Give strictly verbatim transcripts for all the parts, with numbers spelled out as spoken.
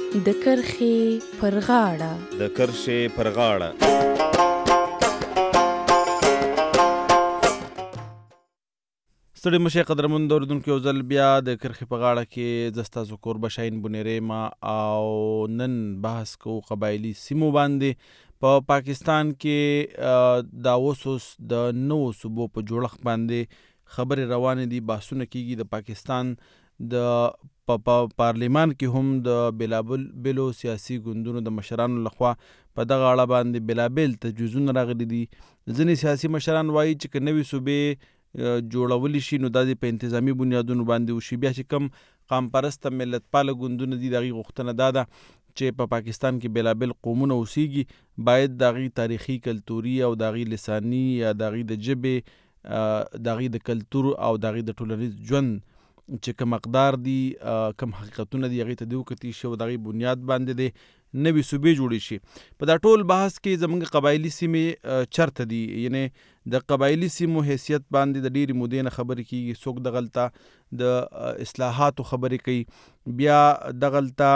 د کرښې پر غاړه د کرښې پر غاړه ستړي مشه قدرمند اوریدونکو، یو ځل بیا د کرښې په غاړه کې زه ستاسو کوربه شاهین بونیری ما او نن بحث کوو قبایلي سیمو باندې. په پا پاکستان کې دا اوس اوس د نوو صوبو په جوړښت باندې خبرې روانې دي، بحثونه کېږي. د پاکستان د په پا پارلیمان کې هم د بېلابېل بېلو سیاسي ګوندونو د مشرانو لخوا په دغه اړه باندې بېلابېل تجویزونه راغلي دي. ځینې سیاسي مشران وایي چې که نوې صوبې جوړولی شي نو دا دې په انتظامي بنیادونو باندې وشي. بیا چې کوم قام پرسته ملت پاله ګوندونه دي، د هغې غوښتنه دا ده چې په پا پاکستان کې بېلابېل قومونه اوسیږي، باید د هغې تاریخي، کلتوري او د هغې لساني یا د هغې د ژبې، د هغې د کلتور او د هغې د ټولنیز ژوند چې کوم اقدار دي، کوم حقیقتونه دي، هغې ته دې وکتل شي او د هغې بنیاد باندې دې نوې صوبې جوړې شي. په دا ټول بحث کې زموږ قبایلي سیمې چرته دي، یعنې د قبایلي سیمو حیثیت باندې د ډېرې مودې نه خبرې کېږي. څوک دغلته د اصلاحاتو خبرې کوي، بیا دغلته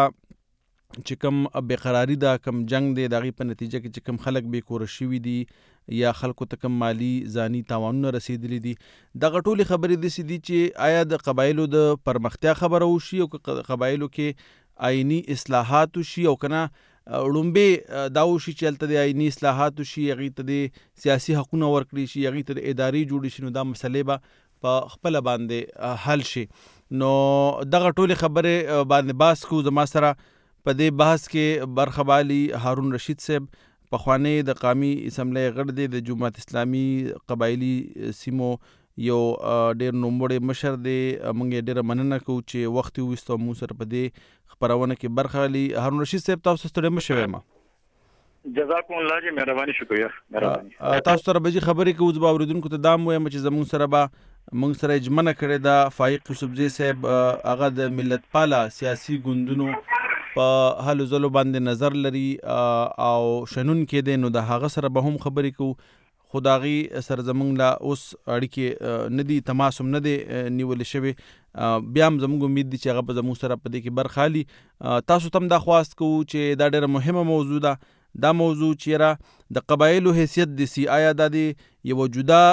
چې کوم بېقراري ده، کوم جنگ دی، د هغې په نتیجه کې چې کوم خلک بې کوره شوي دي یا خلکو ته کوم مالي ځاني تاوانونه رسېدلي دي، دغه ټولې خبرې داسې دي چې آیا د قبایلو د پرمختیا خبره وشي او که قبایلو کې آئینی اصلاحات وشي، او که نه ړومبې دا وشي چې هلته د آئیني اصلاحات وشي، هغې ته د سیاسي حقونه ورکړي شي، هغې ته د ادارې جوړې شي، نو دا مسلې به په خپله باندې حل شي. نو دغه ټولې خبرې باندې بحث کوو. زما سره په دې بحث کې برخه بالي هارون رشید صاحب، پخوانی د قومي اسمبلی غړی دی، د جماعت اسلامي قبایلي سیمو یو ډېر نوموړی مشر دی. موږ یې ډېره مننه کوو چې وخت یې وویست او موږ سره په دې خپرونه کې برخه اخلي. هارون رشید صاحب، تاسو ستړي مه شئ. ما جزاکم الله جی، مهرباني شکریه. مهرباني تاسو سره به جي خبرې کوو. زه به اورېدونکو ته دا هم وایم چې زموږ سره به موږ سره ژمنه کړې ده فایق یوسفزي صاحب، هغه د ملت پاله سیاسي ګوندونو په هلو ځلو باندې نظر لري او شنونکی دی، نو د هغه سره به هم خبرې کوو. خو د هغې سره زموږ لا اوس اړیکې نه دي، تماس هم نه دی نیولې شوی. بیا هم زموږ امید دي چې هغه به زموږ سره په دې کې برخه اخلي. تاسو ته هم دا خواست کوو چې دا ډېره مهمه موضوع ده، دا موضوع چې یاره د قبایلو حیثیت دي سي، آیا دا د یوه جدا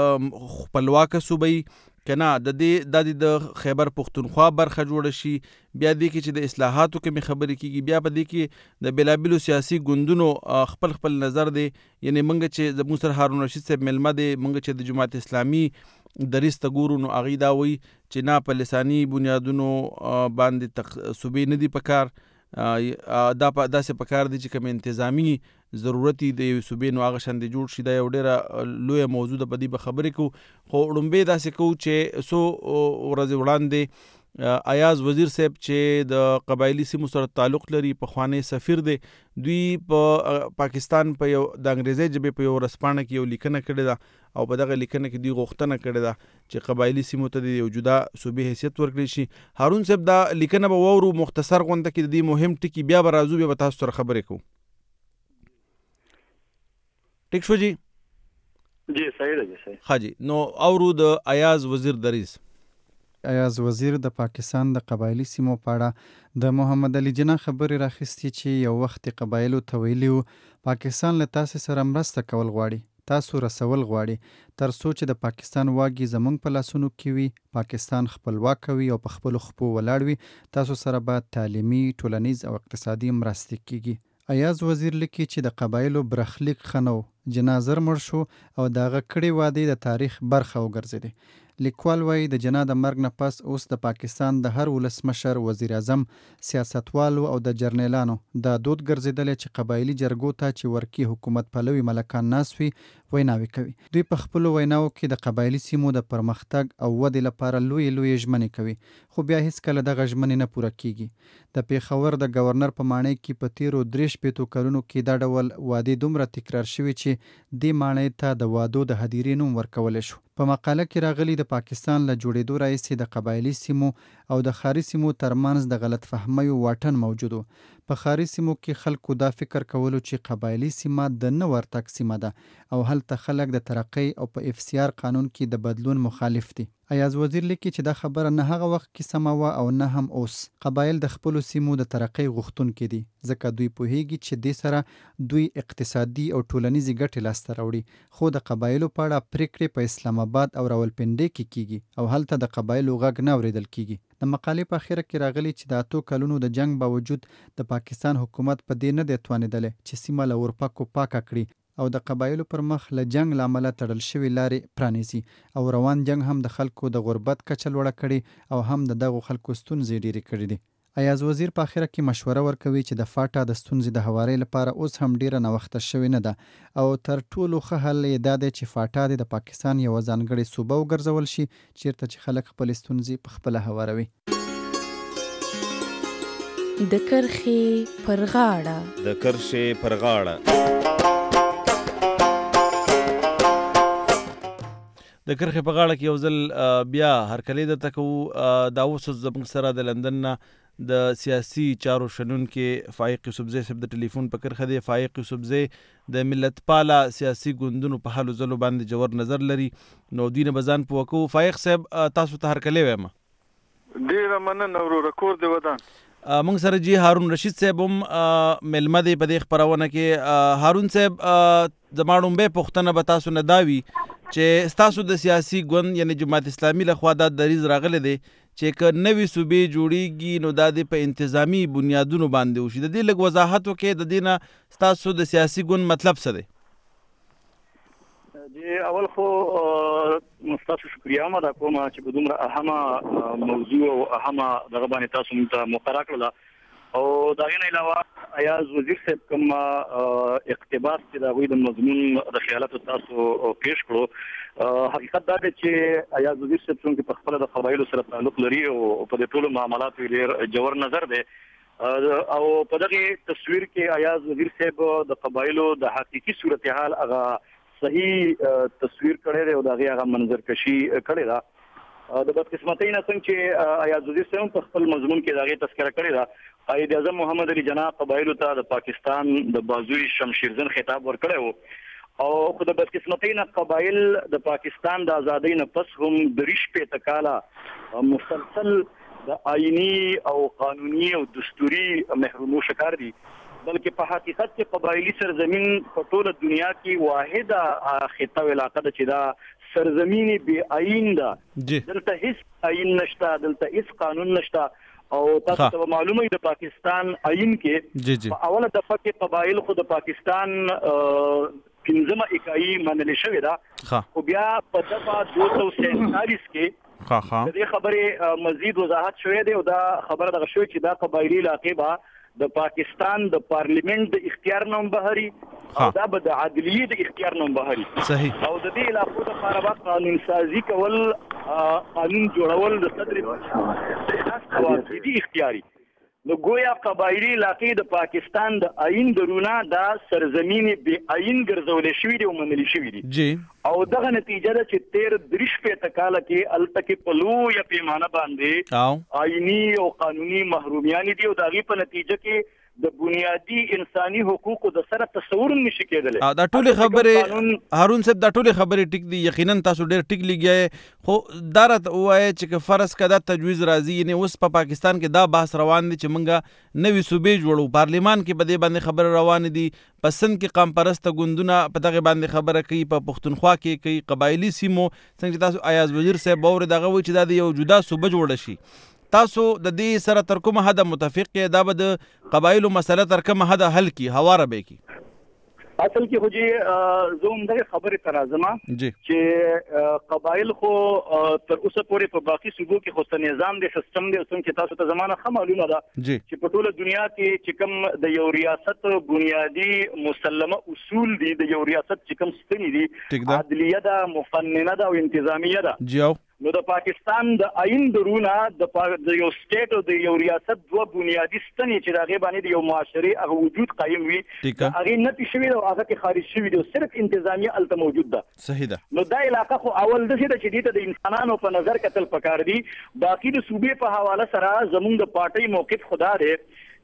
خپلواکه صوبه که نه د دې دا د خیبر پښتونخوا برخه جوړه شي. بیا دې کې چې د اصلاحاتو کې مې خبرې کېږي، بیا په دې کې د بېلابېلو سیاسي ګوندونو خپل خپل نظر دی. یعنې موږ چې زموږ سره هارون رشید صاحب میلمه دی، موږ چې د جماعت اسلامي دریځ ته ګورو نو هغوی دا وایي چې نه، په لساني بنیادونو باندې صوبې نه دي پکار، دا داسې پکار دي چې کوم انتظامي ضرورت د یوې صوبې نو هغه شان دې جوړ شي. دا یو ډېره لویه موضوع ده، په دې به خبرې کوو. خو وړومبې داسې کوو چې څو ورځې وړاندې ایاز وزیر صاحب چې د قبایلي سیمو سره تعلق لري، پخوانی سفیر دی، دوی په پاکستان په یو د انګریزۍ ژبې په یو ورځپاڼه کې یو لیکنه کړې ده او په دغه لیکنه کې دوی غوښتنه کړې ده چې قبایلي سیمو ته د یو جدا صوبې حیثیت ورکړی شي. هارون صاحب، دا لیکنه به واورو مختصر غونډه کې، د دې مهم ټکي بیا به راځو، بیا به تاسو سره خبرې کوو. ټیک شو جی؟ جی صحیح ده جی صحیح. ښه جی، نو اورو د ایاز وزیر دریځ. ایاز وزیر د پاکستان د قبایلي سیمو په اړه د محمد علي جناح خبرې راخیستې چې یو وخت قبایلو ته ویلي وو پاکستان له تاسې سره مرسته کول غواړي، تاسو رسول غواړي، تر څو چې د پاکستان واګې زموږ په لاسونو کې وي، پاکستان خپلواک وي او په خپلو خپو ولاړ وي، تاسو سره به تعلیمي، ټولنیز او اقتصادي مرستې کیږي. ایاز وزیر لیکي چې د قبایلو برخلیک ښه نه و، جناح زر مړ شو او د هغه کړې وعدې د تاریخ برخه وګرځېدې. لیکوال وایي د جناح د مرګ نه پس اوس د پاکستان د هر ولسمشر، وزیر اعظم، سیاستوالو او د جرنیلانو دا دود ګرځېدلی چې قبایلي جرګو ته چې ورکی حکومت پلوي ملکان ناست وي ویناوې کوي. دوی په خپلو ویناوو کې د قبایلي سیمو د پرمختګ او ودې لپاره لویې لویې ژمنې کوي، خو بیا هیڅکله دغه ژمنې نه پوره کیږي. د پېښور د ګورنر په ماڼۍ کې په تیرو درې شپېتو کلونو کې دا ډول وعدې دومره تکرار شوي چې دې ماڼۍ ته د وعدو د هدیرې نوم ورکولی شو. په مقاله کې راغلي د پاکستان له جوړېدو راهیسې د قبایلي سیمو او د ښاري سیمو ترمنځ د غلط فهمیو واټن موجود و. په ښاري سیمو کې خلکو دا فکر کولو چې قبایلي سیمه د نه ورتګ سیمه ده او هلته خلک د ترقۍ او په اف سی آر قانون کې د بدلون مخالف دي. ایاز وزیر لیکي چې دا خبره نه هغه وخت کې سمه وه او نه هم اوس. قبایل د خپلو سیمو د ترقۍ غوښتونکي دي ځکه دوی پوهیږي چې دې سره دوی اقتصادي او ټولنیزې ګټې لاسته راوړي، خو د قبایلو په اړه پریکړې په اسلام آباد او راولپنډۍ کې کیږي او هلته د قبایلو غږ نه اورېدل کیږي. د مقالې په اخره کې راغلي چې د اتو کلونو د جنگ باوجود د پاکستان حکومت په دې نه دی توانېدلی چې سیمه له اورپکو پاکه کړي او د قبایلو پر مخ له جنگ له امله تړل شوي لارې پرانیزي او روان جنگ هم د خلکو د غربت کچه لوړه کړي او هم د دغو خلکو ستونزې ډېرې کړي دي. ایاز وزیر په اخره کې مشوره ورکوي چې د فاټا د ستونزې د هوارۍ لپاره اوس هم ډیره نوښته شوې نه ده او تر ټولو ښه حل یې دا دی چې فاټا د پاکستان یوه ځانګړې صوبه وګرځول شي چیرته چې خلک خپلې ستونزې پخپله هواروي. د کرښې پر غاړه د کرښې پر غاړه د کرښې په غاړه کې یو ځل بیا هرکلی درته کوو. دا اوس زموږ سره د لندن نه د سیاسي چارو شنونکي فایق یوسفزی صاحب د ټلیفون په کرښه دی. فایق یوسفزی د ملت پاله سیاسي ګوندونو په حالو ځلو باندې جوړ نظر لري، نو دوی نه به ځان پوه کوو. فایق صاحب تاسو ته هرکلی وایم. ډېره مننه وروره، کور دې ودان. موږ سره جی هارون رشید صاحب هم ملمه دی په دې خپرونه کې. هارون صاحب زما ړومبۍ پوښتنه به تاسو نه دا وي چې ستاسو د سیاسي ګوند یعنی جماعت اسلامي لخوا دا دریځ راغلی دی چې که نوې صوبې جوړیږي نو دا د په انتظامی بنیادونو باندې وشي. د دې لږ وضاحت وکړئ، د دې نه ستاسو د سیاسي ګوند مطلب څه دی؟ جی اول خو ستاسو شکریه هم ادا کوم چې په دومره اهمه موضوع او اهمه دغه باندې تاسو موږ ته مقرره کړله او د هغې نه علاوه ایاز وزیر صاحب کوم اقتباس چې د هغوی د مضمون د خیالاتو تاسو پیش کړو، حقیقت دا دی چې ایاز وزیر صاحب څومره په خپله د قبایلو سره تعلق لري او په دې ټولو معاملاتو یې ډېر جوړ نظر دی او په دغې تصویر کې ایاز وزیر صاحب د قبایلو د حقیقي صورتحال هغه صحیح تصویر کړی دی او د هغې هغه منظرکشي کړې ده. د بدقسمتۍ نه څنګه چې ایاز وزیر صاحب په خپل مضمون کې د هغې تذکره کړې ده، قائد اعظم محمد علي جناح قبایلو ته د پاکستان د بازوی شمشیرزن خطاب ورکړی و او خو د بدقسمتۍ نه قبایل د پاکستان د ازادۍ نه پس هم دېرش شپېته کاله مسلسل د آئیني او قانوني او دستوري محرومو شکار دي، بلکې په حقیقت کې قبایلي سرزمین په ټوله دنیا کې واحده خطه او علاقه ده چې دا سرزمین بې آئین ده. دلته هیڅ آئین نشته، دلته هیڅ قانون نشته او تاسو ته معلومه د پاکستان آئین کې په اوله دفعه کې قبایل خو د پاکستان پنځمه اکایي منل شوې ده، خو بیا په دفعه دوه سوه سینتالیس کې د دې خبرې مزید وضاحت شوی دی او دا خبره دغه شوې چې دا قبایلي علاقې به د پاکستان د پارلیمنت د اختیار نوم بهري او دا به د عدلیې د اختیار نوم بهري صحیح او د دې علاقو لپاره به قانون سازي کول، قانون جوړول د صدر د اختیاري نو گویا قبایلي علاقې د پاکستان د آئین درونه دا سرزمین بې آئین ګرځولې شوي دي او منلې شوي دي جی او دغه نتیجه ده چې تیر دېرش شپېته کاله کې هلته کې په لویه پیمانه باندې آئیني او قانوني محرومیانې دي او د هغې په نتیجه کې د بنیادي انساني حقوقو د سره تصور نشي کېدلی. دا ټولې خبرې هارون صاحب دا ټولې خبرې ټیک دي، یقینا تاسو ډېر ټیک لګیای، خو دا راته ووایه چې که فرض که دا تجویز راځي یعنې اوس په پاکستان کې دا بحث روان دی چې موږ نوې صوبې جوړو، پارلیمان کې په دې باندې خبره روانې دي، په سند کې قام پرسته ګوندونه په دغې باندې خبره کوي، په پښتونخوا کې کوي، قبایلي سیمو څنګه چې تاسو ایاز وزیر صاحب واورېد هغه وایي چې دا د یو جدا صوبه جوړه شي. تاسو د دې سره تر کومه حده متفق یې دا به د قبایلو مسله تر کومه حده حل کی هواره به کی؟ اصل کې خو جی زه هم دغه خبرې ته راځم چې قبایل خو تر اوسه پورې په باقي صوبو کې خو نظام دی، سیستم دی، څنګه چې تاسو ته زمانه ښه معلومه ده چې په ټوله دنیا کې چې کوم د یو ریاست بنیادي مسلمه اصول دي، د یو ریاست چې کوم ستنې دي، عدلیه ده، مفننه ده او انتظامیه ده. جی نو د پاکستان د آئین درونه د یو سټیټ او د یو ریاست دوه بنیادي ستنې چې د هغې باندې د یو معاشرې هغه وجود قایم وي، د هغې نفي شوي ده او هغه کې خارج شوي دي او صرف انتظامیه هلته موجود ده. صحیح ده. نو دا علاقه خو اول داسې ده چې دې ته د انسانانو په نظر کتل پکار دي. باقي د صوبې په حواله سره زموږ د پارټۍ موقف خو دا دی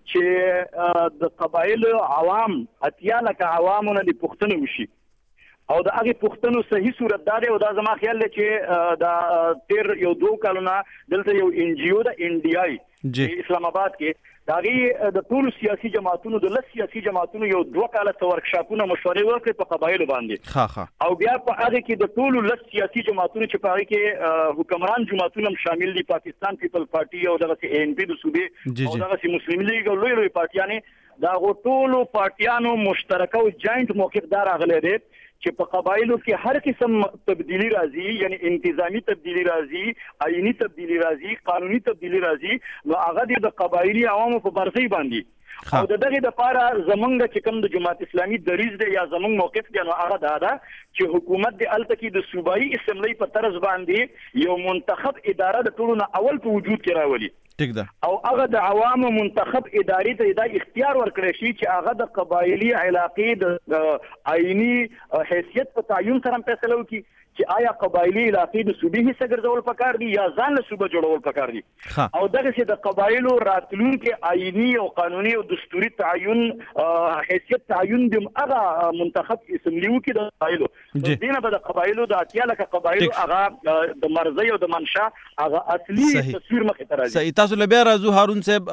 چې د قبایل عوام اتیا لکه عوامونه د پښتنو وشي او د هغه پښتنو صحیح صورت دا دی او دا زما خیال دی چې د تیر یو دوه کلونه دلته یو ان جی او د انډیای په اسلام آباد کې داغي د ټول سیاسي جماعتونو د لس سیاسي جماعتونو یو دوه کاله ورکشاپونه مشورې ورکړي په قبایل باندې ها ها او بیا په هغه کې د ټول لس سیاسي جماعتونو چې په هغه کې حکمران جماعتونه شامل دي پاکستان پیپل پارټي او دغه اے ان پی د صوبې او دغه مسلم لیگ او لوی لوی پارټیانې دا ټولو پارټیانو مشترکه او جاینټ موقف دار غلې دي چې په قبایلو کې هر قسم تبدیلی راځي یعنی انتظامی تبدیلی راځي آئینی تبدیلی راځي قانوني تبدیلی راځي نو هغه د قبایلی عوامو په برخه باندې او د دغه لپاره زمونږ چې کوم د جماعت اسلامي دریز دی یا زمونږ موقف دی نو هغه دا ده چې حکومت د التکی د صوبایي اسمبلی په طرز باندې یو منتخب اداره د ټولو نه اول په وجود کې راولي ټیک ده او هغه د عوامو منتخب اداري ته دا اختیار ورکړی شي چې هغه د قبایلی علاقې د آئینی حیثیت په تعین سره فیصله وکړي چې آیا قبایلی علاقې د صوبې حصہ ګرځول پکار دي یا ځان له صوبه جوړول پکار دي او دغه چې د قبایلو راتلونکي آئینی او قانوني او دستوري تعین حیثیت تعین د هغه منتخب اسمبلی وکړي د قبایلو دینه به د قبایلو د اتیا لکه قبایلو هغه د مرزي او د منشا هغه اصلي تصویر مخې ته راځي. تاسو له بیا راځو هارون صاحب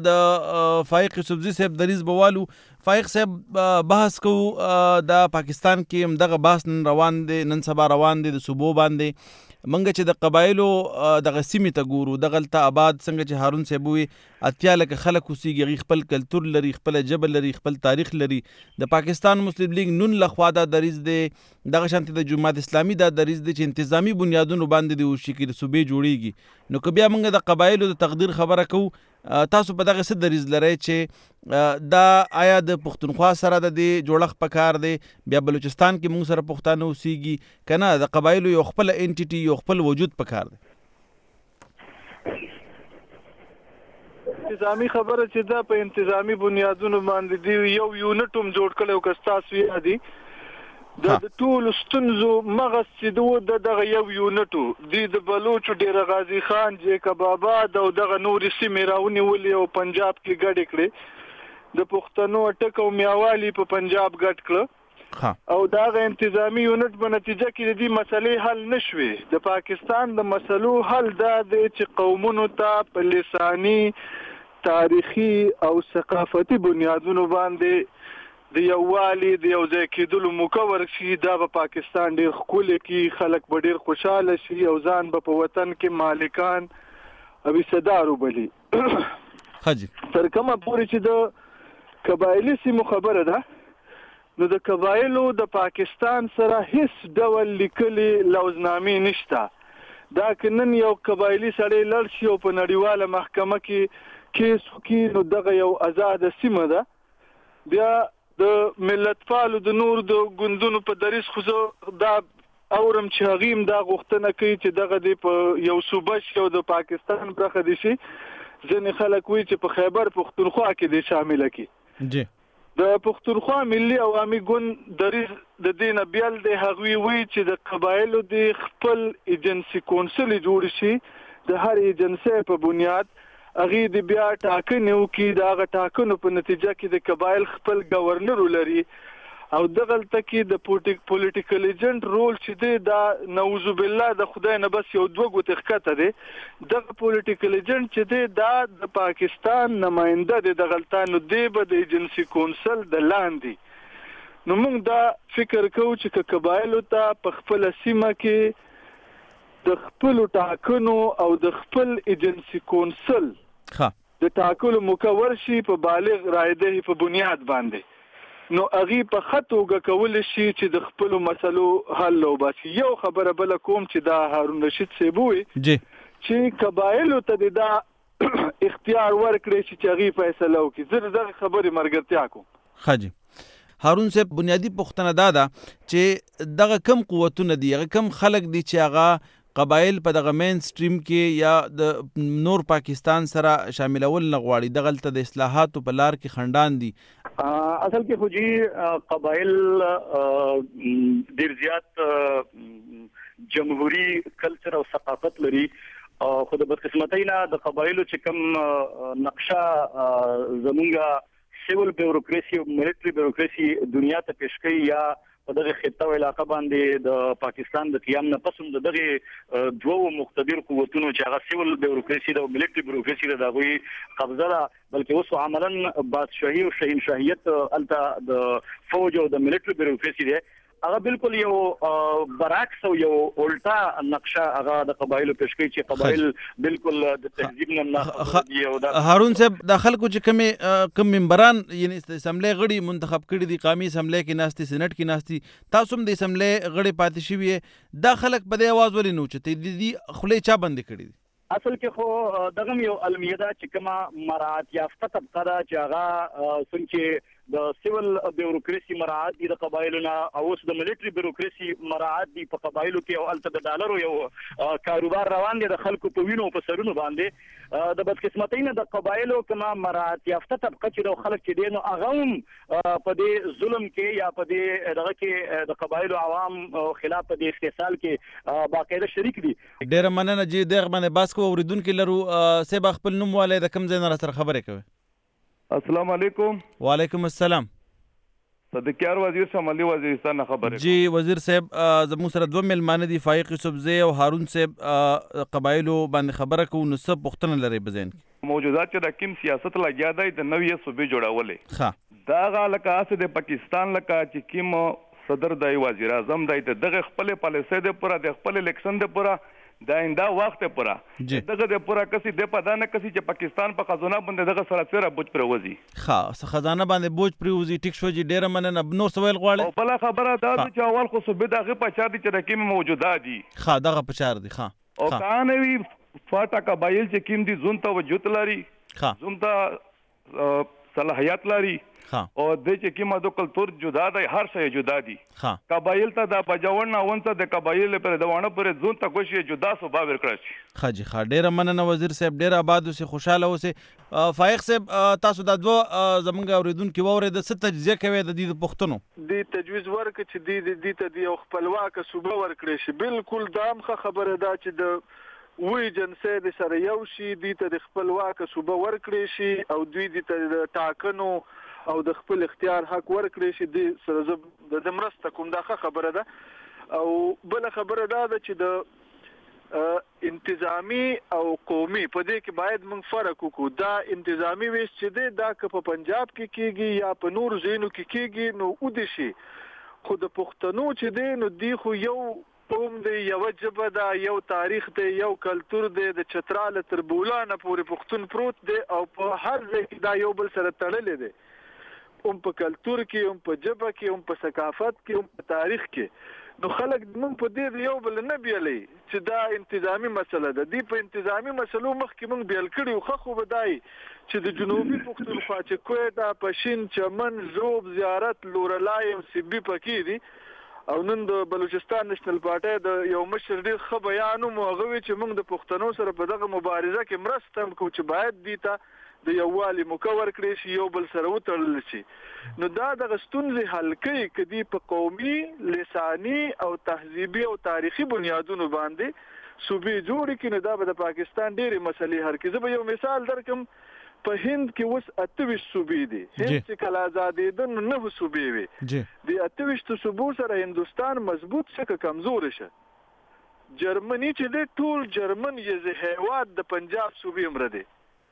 د فائق سبزی صاحب دریز بوالو فائق صاحب بحث کو د پاکستان کې هم دغه بحث نن روان دي نن سبا روان دي د صوبو باندې منګه چې د قبایلو دغه سیمې ته ګورو دغلته آباد څنګه چې هارون صاحب وي اتیا لکه خلک اوسېږي خپل کلتور لري خپل ژبه لري خپل تاریخ لري د پاکستان مسلم لیگ نون لخوا دا دریز دی دغه شانتي د جماعت اسلامي دا دریز دی چې انتظامی بنیادونو باندې دی وشي کې د صوبې جوړیږي نو که بیا موږ د قبایلو د تقدیر خبره کوو تاسو په دغه څه دریز لرئ چې دا آیا د پښتونخوا سره د دې جوړښت پکار دی بیا بلوچستان کې موږ سره پښتانه اوسېږي که نه د قبایلو یو خپل انټیټي یو خپل وجود پکار دی انتظامی خبره چې دا په انتظامی بنیادونو باندې دی یو یونټ هم جوړ کړی او که ستاسو یادي د ټولو ستونزو مغز چې د دغه یو یونټو دی د بلوچو ډیر غازی خان جیکب آباد او دغه نورې سیمې راونیولې او پنجاب کې ګډې کړې د پښتنو اټک او میاوالی په پنجاب ګډ کړه او دغه انتظامی یونټ په نتیجه کې د دې مسلې حل نشوي د پاکستان د مسلو حل دا دی چې قومونو ته په لساني تاریخي او ثقافتي بنیادونو باندې د یووالي د یو ځای کېدلو مکور شي دا په پاکستان ډېر ښکلی کې خلک به ډېر خوشحاله شي او ځان به په وطن کې مالکان او حصه‌دار وبلي تر کومه پورې چې د قبایلي سیمو خبره ده نو د قبایلو د پاکستان سره هیڅ ډول لیکلي لوزنامې نشته دا که نن یو قبایلي سړی لړ شي او په نړیواله محکمه کې کیس وکړي نو دغه یو آزاده سیمه ده بیا د ملت پالو د نور د ګوندونو په دریس خو دا اورم چې هغه هم دا غوښتنه کوي چې دغه دی په یو صوبه شي او د پاکستان برخه دي شي ځینې خلک وایي چې په خیبر پښتونخوا کې دي شامل کړي جی د پښتونخوا ملي عوامي ګوند دریز د دې نه بیل دی هغوی وایي چې د قبایلو د خپل ایجنسي کونسل جوړ شي د هر ایجنسي په بنیاد هغه د بیا ټاکنې وکړي د هغه ټاکنو په نتیجه کې د قبایل خپل گورنر ولري او دغلته کې د پولیټیکل ایجنټ رول چې دی دا نعوذ بالله د خدای نه بس یو دوه ګوتې ښکته دی دغه پولیټیکل ایجنټ چې دی دا د پاکستان نماینده دی دغلته نو دی به د ایجنسي کونسل د لاندې نو موږ دا فکر کوو چې که قبایلو ته په خپله سیمه کې د خپلو ټاکنو او د خپل ایجنسي کونسل د ټاکلو مکور شي په بالغ رایده په بنیاد باندې نو هغه په خطوګه کول شي چې د خپل مسلو حل وباسي یو خبره بل کوم چې دا هارون رشید سیبوي جی چې قبایلو ته دا اختیار ورکړي چې هغه فیصله وکړي زه دغه خبره مرګرتیا کوم خاجي هارون صاحب بنیادی پوښتنه دا ده چې دغه کم قوتونه دي هغه کم خلک دي چې هغه قبایل په دغه مین سټریم کې یا د نور پاکستان سره شاملول نه غواړي دغلته د اصلاحاتو په لار کې خندان دي اصل کې خو جی قبایل ډیر زیات جمهوری کلچر او ثقافت لري خو د بدقسمتۍ نه د قبایلو چې کوم نقشه زمونږ سیول بیوروکراسي او ملټري بیوروکراسي دنیا ته پیش کوي یا په دغه خطه او علاقه باندې د پاکستان د قیام نه پس هم د دغه دوه مقتدر قوتونو چې هغه سیول بیوروکراسي د ملټري بیوروکراسي د هغوی قبضه ده، بلکې اوس عملاً بادشاهي او شهنشاهیت الته د فوج او د ملټري بیوروکراسي دی، هغه بالکل یو برعکس او یو الټا نقشه هغه د قبایلو پیش کوي چې قبایل بالکل د تهذیب نه نه دي. او د هارون صاحب د خلکو چې کوم کوم منبران یعنی اسمبلی غړي منتخب کړي دي، قومي اسمبلی کې ناستي، سېنات کې ناستي، تاسو هم د اسمبلی غړي پاتې شوي، دا خلک په دې आवाज ولې نه اوچتي دي؟ خولې چا بندې کړي دي؟ اصل کې خو دغه یو المیه ده چې کومه مراعات یافته طبقه ده چې هغه څنګه د سیول بیوروکراسي مراعات دي د قبایلو نه، او اوس د ملټري بیوروکراسي مراعات دي په قبایلو کې، او الته د ډالرو یو کاروبار روان دي د خلکو په وینو په سرونو باندې. د بدقسمتۍ نه د قبایلو کومه مراعات یافته طبقه چې د خلک چې دي نو هغه هم په دې ظلم کې یا په دې دغه کې د قبایلو عوام خلاف په دې استحصال کې باقاعده شریک دي. ډېره مننه چې دغه باندې بحث کوو. اوریدونکي لرو صاحب خپل نوم والي د کوم ځای نه راسره خبرې کوي؟ السلام علیکم. وعلیکم السلام. صدقیار وزیر شمالي وزیرستان نه خبرې. جی وزیر صاحب زموږ سره دوه مېلمانه دي، فایق یوسفزی او هارون صاحب، قبایلو باندې خبره کوو، نو څه پوښتنه لرئ په ذهن کې؟ موجودات چې د کوم سیاست لګیا دی د نوې صوبې جوړولې ښه دا هغه لکه هسې د پاکستان لکه چې کوم صدر دی، وزیر اعظم دی، د دغه خپلې پالیسۍ د پوره د خپل الیکشن د پوره د آینده وخت پوره دغه د پوره کسي د پدانه کسي چې پاکستان په خزانه باندې دغه سره سره بوج پروزي. ښه خزانه باندې بوج پروزي، ټیک شو چې ډیره مننه. نور سوال غواړي؟ او بل خبره دا چې اول خو صوبې دغه پچا دي چې د کوم موجوده دي. ښه دغه پچار دي. ښه او کانه وی فاټا قبایل چې کوم دي زون ته وجود لري، ښه زون ته صلاحیت لري، او د چې کومه د کلتور جدا دی، هر شی جدا دي. قبایل ته د بجاون نه ونته د قبایل پر دوانه پر زون ته کوشي جدا صوبه ورکړي. ښه جی ښه ډیره مننه وزیر صاحب، ډیره آباد اوسئ، خوشاله اوسئ. فایق صاحب تاسو د دوه زمونږ اوریدونکو واورېده، څه تجزیه کوي د دې د پوښتنو؟ د تجویز ورکړي چې د دې ته د یو خپلواکه صوبه ورکړي شي. بالکل دا هم خبره ده چې د وی جنسي د سره یو شي، دې ته د خپلواکه صوبه ورکړي شي او دوی دې ته د ټاکنو او د خپل اختیار حق ورکړي شي. د سره د مرسته کوم دا خبره ده. او بل خبره ده چې د انتظامی او قومي په دې کې باید موږ فرق وکړو. دا انتظامی ویش چې دی دا که په پنجاب کې کیږي یا په نور ځایونو کې کیږي نو ودی شي، خو د پښتنو چې دی نو دی خو یو قوم دی، یو ژبه ده، یو تاریخ دی، یو کلتور دی، د چتراله تر بولانه پورې پښتون پروت دی او په هر ځای کې دا یو بل سره تړلې دی، هم په کلتور کې، هم په ژبه کې، هم په ثقافت کې، هم په تاریخ کې. نو خلک موږ په دې یو بل نه بیلي چې دا انتظامی مسله ده. دی په انتظامی مسلو مخکې موږ بیل کړي خو خو بدای چې د جنوبي پښتونخوا چې کوټه، پښین، چمن، زوب، زیارت، لورلای او سیبي پکې دي. او نن د بلوچستان نېشنل پارټي د یو مشر ډېر ښه بیان مو هغه وی چې موږ د پښتنو سره په دغه مبارزه کې مرسته کوو چې باید دي ته د یووالي مکور کړی شي، یو بل سره وتړل شي. نو دا د ستونزې حل کوي کدي په قومي، لساني او تهذیبي او تاریخي بنیادونو باندې صوبې جوړ کړي. نو دا به د پاکستان ډېرې مسلې حل کړي. زه به یو مثال درکم. په هند کې اوس اتهویشت صوبې دي. هند چې کله آزادېده نو نهه صوبې وې. د اتهویشتو صوبو سره هندوستان مضبوط شه که کمزور شه. جرمني چې دی ټول جرمن یې هیواد د پنجاب صوبې مره دی.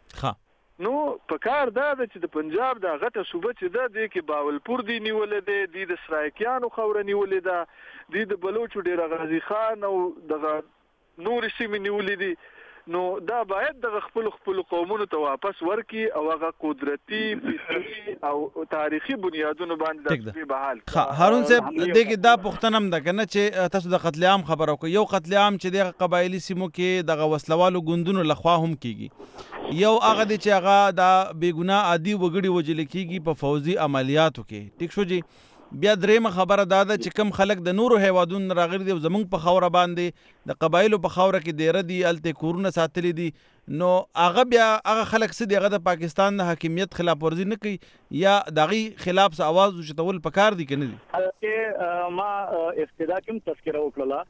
نو په کار دا ده چې د پنجاب د غټه صوبه چې ده دی کې باولپور دی نیولې دی، دی د سرایکیانو خوره نیولې ده، دی د بلوچو ډېر غازي خان او دغه نورې سیمې نیولې دي. نو دا باید د خپل خپل قومونو ته واپس ورکی او هغه قدرتي، فطري او تاریخي بنیادونو باندې د بحال. هارون صاحب دغه دا پښتنه هم ده کنه چې تاسو د قتل عام خبرو کوي. یو قتل عام چې د قبایلی سیمو کې د وسلوالو ګوندونو لخوا هم کیږي، یو هغه دی چې هغه د بیګناه عادي وګړي وجل کیږي په فوزي عملیاتو کې. ټیک شو جی. بیا درېمه خبره دا ده چې کم خلک د نورو هیوادونو راغلي دي او زمونږ په خاوره باندې د قبایلو په خاوره کې ډېره دي، هلته کورونه ساتلي دي. نو هغه بیا هغه خلک څه دي، هغه د پاکستان د حاکمیت خلاف ورزي نه کوي یا د هغې خلاف څه اواز اوچتول پکار دي که نه دي؟ هلته ما ابتدا کې هم تذکره وکړله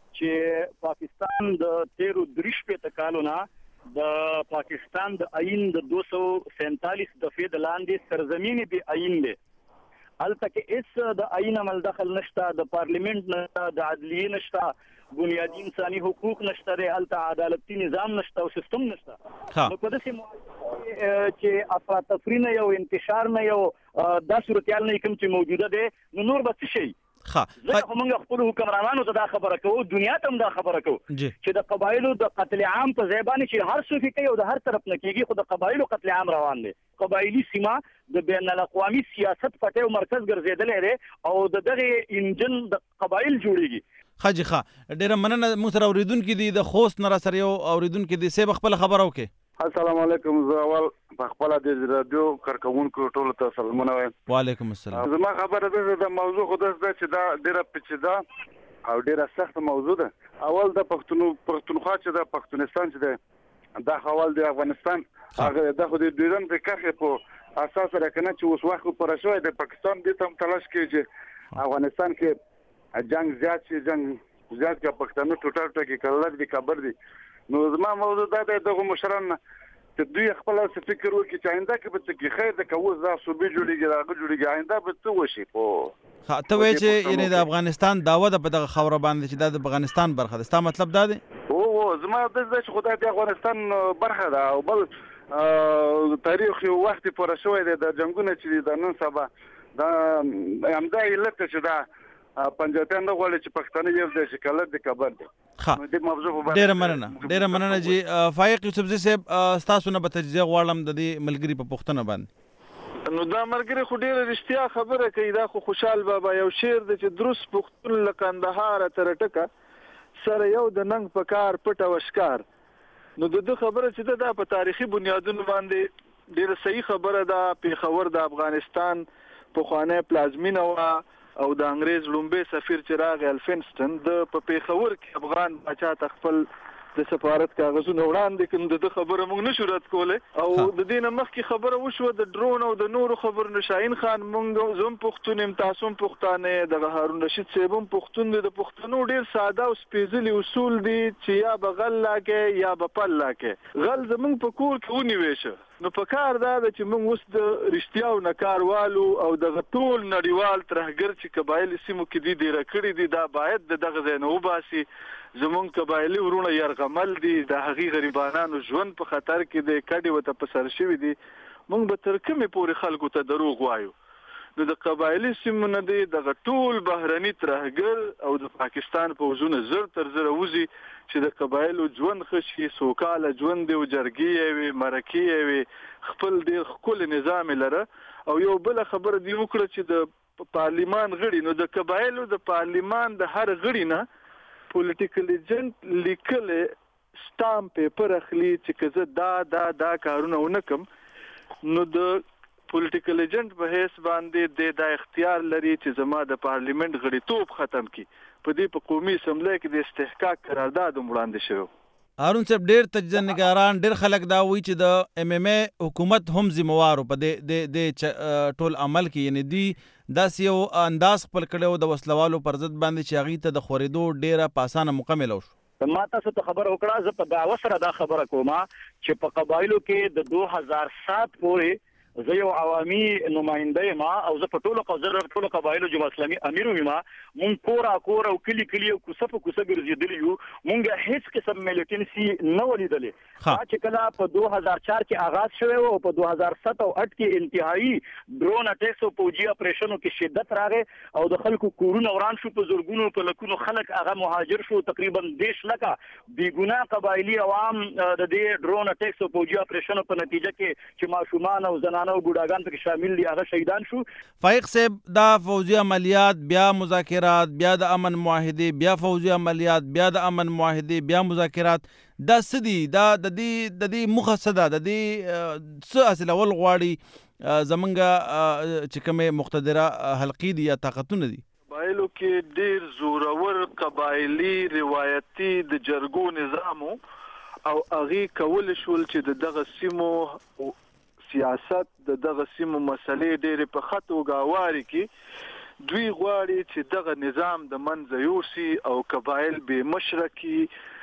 چې پاکستان د تیرو دریش په کالو نه د پاکستان د آئین د دو سو سینتالیس دفعې د لاندې سرزمینی به آئین دی البته کې اس د آئین عمل دخل نشته د پارلیمنت نشته د عدلیه نشته بنیادی انساني حقوق نشته دی البته عدالتي نظام نشته او سیستم نشته نو په داسې چې افراطفري نه یو انتشار نه یو دا صورتحال نه کوم چې موجوده دی نو نور به څه شي ها زه موږ خپل حکمرانانو ته دا خبره کوو دنیا ته هم دا خبره کوو چې د قبایلو د قتل عام په ځای باندې چې هر څوک کوي او د هر طرف نه کیږي خو د قبایلو قتل عام روان دی قبایلی سیمه د بین الاقوامي سیاست پټه او مرکز ګرځیدلې دی او د دغه انجن د قبایل جوړیږي خاجي ښه ډېره مننه موږ سره اوریدونکو دي د خوست نه را سره یو اوریدونکو دي سه خپل خبره وکړي السلام علیکم زه اول په خپل د رادیو کارکونکو ټول ته سلامونه وایم وعلیکم السلام زما خبره ده د موضوع خو ده چې دا ډیره پیچیده او ډیره سخت موضوع ده اول د پښتون پښتونخوا چې د پښتونستان چې ده دا حوال د افغانستان هغه د خو د ډیرن د کارخه په اساس راکنه چې اوس وخت پر شوی د پاکستان د تم تلاش کوي چې افغانستان کې جنگ زیات شي جنگ زیات کا پښتنو ټوټل ټکی کړل دي خبر دي نو زما موضوع دا ده دغه مشران چې دوی خپل څه فکر وکړي چې آینده کې به څه خیر د کوز دا صوبې جوړیږي راغ جوړیږي آینده به څه وشي په ته وایې چې یعنی د افغانستان داوا د په دغه خبره باندې چې د افغانستان برخه ده ستا مطلب دا دی او زما د دې چې خدای د افغانستان برخه ده او بل تاریخ یو وخت پر شوی دی د جنگونو چې د نن سبا دا همدا علت چې دا پنځاتان نه غواړي چې پښتانه یو د شکل د کبر دي نو د موضوع په اړه ډېر مننه ډېر مننه جی فایق یوسفزي صاحب تاسو نه به تجزیه غواړم د دې ملګری په پښتنه باندې نو دا ملګری خو ډېر رښتیا خبره کوي دا خو خوشحال بابا یو شعر د چې دروس پښتون له کندهار تر ټکه سره یو د ننګ په کار پټ او ښکار نو د دې خبره چې دا په تاریخي بنیادونو باندې ډېر صحیح خبره ده پیښور د افغانستان په خوانه پلازمینه وا او د انګريز لومبي سفیر چراغ الفنسټن د په پیښور کې افغان بچا تخپل د سفارت کاغذونه وړاندې کړي د خبره موږ نشو رد کوله او د دې نه مخکې خبره وشو د ډرون او د نورو خبر نشاین خان موږ زوم پښتون امتاسوم پښتانه د هارون رشید صاحب پښتون د پښتنو ډیر ساده او سپیڅلي اصول دي چې یا بغل لاکه یا بپل لاکه غل زمونږ په کور کې ونیوي شه نو په کار دا چې موږ اوس د رښتیا او نکاروالو او د ټول نړیوال ترهګر چې قبایل سیمو کې دي ډیر کړي دي دا باید د دغه ځای نه وباسي زمونږ قبایلی ورونه يرغمل دي د هغي غریبانو ژوند په خطر کې دی کډي وته په سر شوی دي موږ به تر کومه پورې خلکو ته دروغ وایو نو د قبایلی سیمو نه دی د ټول بهرني ترهګر او د پاکستان په وزونه زر تر زر وزي چې د قبایلو ژوند خشي سوکاله ژوند دی او جرګي وي مرکی وي خپل دی خپل نظام لره او یو بل خبر دی وکړه چې د پارلیمان غړي نو د قبایلو د پارلیمان د هر غړي نه پولیټیکل ایجنټ لیکل سټامپ پیپر اخلي چې کزه دا دا دا کارونه ونکم نو د پولیټیکل ایجنټ په هیڅ باندې د اختیار لري چې زما د پارلیمنت غړیتوب ختم کی په دې په قومي اسمبلی کې د استحقاق قرارداد وړاندې شوی هارون صاحب ډېر تجزیه‌نګاران ډېر خلک دا وایي چې د ایم ایم ای حکومت هم ذمہوار په دې د ټول عمل کې یعنی دی داسې یو انداز خپل کړی د وسلوالو پر ضد باندې چې هغې ته د خورېدو ډېره په اسانه مکمل وشو ما تاسو ته خبر وکړه زه په دعوه سره دا خبره کوم چې په قبایلو کې د دو هزار سات پورې زه یو عوامي نماینده ما او زه په ټولو قوزر ټولو قبایلو جو اسلامي امیر ما مون کورا کور او کلی کلی او کوڅه په کوڅه ګرځېدلی یو مونږ هیڅ قسم ملیټنسي نه ولیدلې چې کله په دو هزار چار کې آغاز شوی او په دو هزار سات او اټ کې انتهایی ډرون اټیکس او پوجي اپریشنو کې شدت راغې او د خلکو کورونه وران شو په زورګونو په لکونو خلک هغه مهاجر شو تقریبا دیش لکه بیګونه قبایلی عوام د دې ډرون اټیکس او پوجي اپریشنو په نتیجه کې چې ماشومان او زنانه او بوډاګان پکې شامل دي هغه شهیدان شو فایق صاحب دا فوجي عملیات بیا مذاکرات بیا د امن معاهده بیا فوجي عملیات بیا د امن معاهده بیا مذاکرات دا سدي دا د دې د دې مخه صدا د دې څه اصل اول غواړي زمونږ چې کومه مقتدره حلقې دي یا طاقتونه دي قبایلو کې ډیر زورور قبایلی روایتي د جرګو نظامو او اغي کول شول چې دغه سیمو سیاست د دغه سیمو مسلې ډېرې په خط او گاواري کې دوی غواړي چې دغه نظام د منځه یوسي او قبایل به مشرکی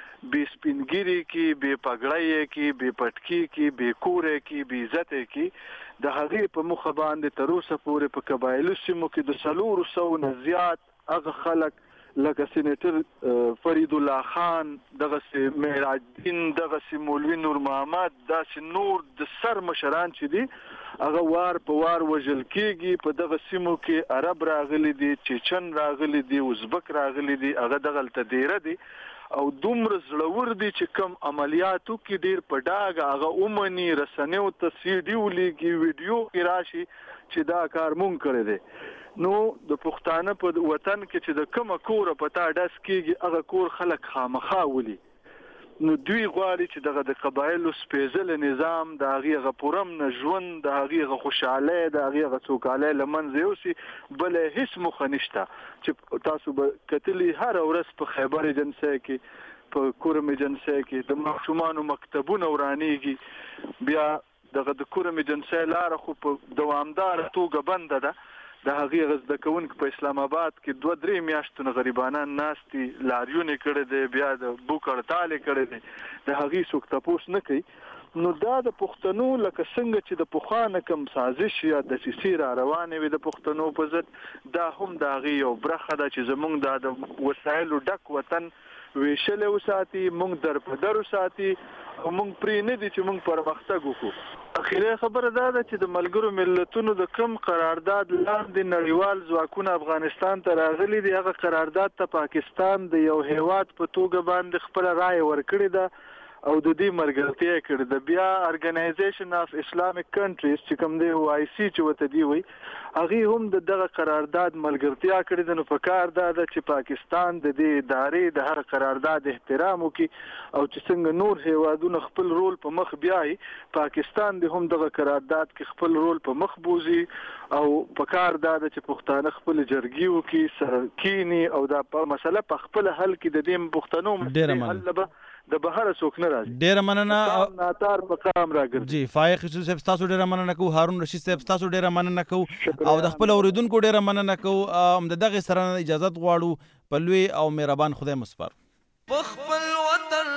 به سپینګری کی به پګړای کی به پټکی کی به کورې کی به عزت کی د هغې په مخه باندې تر اوسه پورې په قبایلو سیمو کې د څلورو سوو نه زیات هغه خلک لکه سینیټر فرید الله خان، دغسې معراج الدین، دغسې مولوي نور محمد، داسې نور د سر مشران چې دي هغه وار په وار وژل کېږي. په دغه سیمو کې عرب راغلي دي، چیچن راغلي دي، ازبک راغلي دي، هغه دغلته دیره دي او دومره زړور دي چې کم عملیاتو کې ډیر په ډاګه هغه اومني رسنیو ته سی ډي ولیږي، ویډیو کې راشي چې دا کار مونږ کړی دی. نو د پښتانه په وطن کې چې د کومه کوره په تا ډس کېږي هغه کور خلک خامخا ولي. نو دوی غواړي چې دغه د قبایلو سپېڅلی نظام د هغې هغه پرامن ژوند، د هغې هغه خوشحالۍ، د هغې هغه سوکالۍ له منځه یوسي. بله هېڅ موخه نشته چې تاسو به کتلي هره ورځ په خیبر ایجنسۍ کې، په کورم ایجنسۍ کې د ماشومانو مکتبونه ورانېږي. بیا دغه د کورم ایجنسۍ لاره خو په دوامداره توګه بنده ده. د هغې هغه زده کوونکي په اسلام آباد کې دوه درې میاشتو نه غریبانان ناست دي، لاریونې کړی دی، بیا د بوک هړتال یې کړی دی، د هغې څوک تپوس نه کوي. نو دا د پښتنو لکه څنګه چې د پخوا نه کوم سازش یا دسیسې را روانې وي د پښتنو په ضد، دا هم د هغې یو برخه ده چې زموږ دا د وسایلو ډک وطن ویشلی وساتي، موږ در په در وساتي او موږ پرې نه دي چې موږ پرمختګ وکړو. اخیری خبره دا ده چې د ملګرو ملتونو د کم قرارداد لاندې نړیوال ځواکونه افغانستان ته راغلي دي، هغه قرارداد ته پاکستان د یو هیواد په توګه باندې خپله رایه ورکړې ده او د دې ملګرتیا یې کړې ده. بیا ارګنایزیشن اف اسلامیک کنټریز چې کوم دی او آی سی چې ورته دی وایي، هغې هم د دغه قرارداد ملګرتیا کړې ده. نو په کار دا ده چې پاکستان د دې ادارې د هر قرارداد احترام وکړي او چې څنګه نور هیوادونه خپل رول په مخ بیایي، پاکستان د هم دغه قرارداد کې خپل رول په مخ بوزي. او په کار دا ده چې پښتانه خپل جرګي وکړي، سره کینی او دا مسله په خپل حل کې د دې پښتنو حل به د بهر څوک نه راځي. ډیره مننه. ناتار په قام راګرځي. جی فایق یوسف صاحب تاسو ډیره مننه کوو، هارون رشید صاحب تاسو ډیره مننه کوو او د خپل اوریدونکو ډیره مننه کوو. د دغه سره اجازه غواړو په لوی او مهربان خدای مسپار. په خپل وطن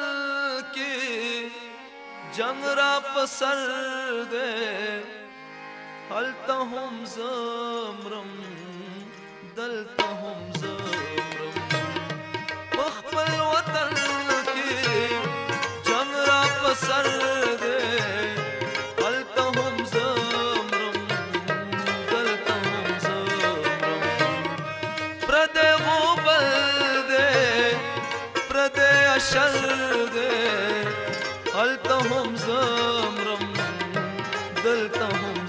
کې جنگ را پسر دے، هلته هم زمرم دلته هم زمرم. په خپل وطن سر دے، هلته هم زمرم دلته هم زمرم. پردی غوبل دے، پردی اشر دے، هلته هم زمرم دلته هم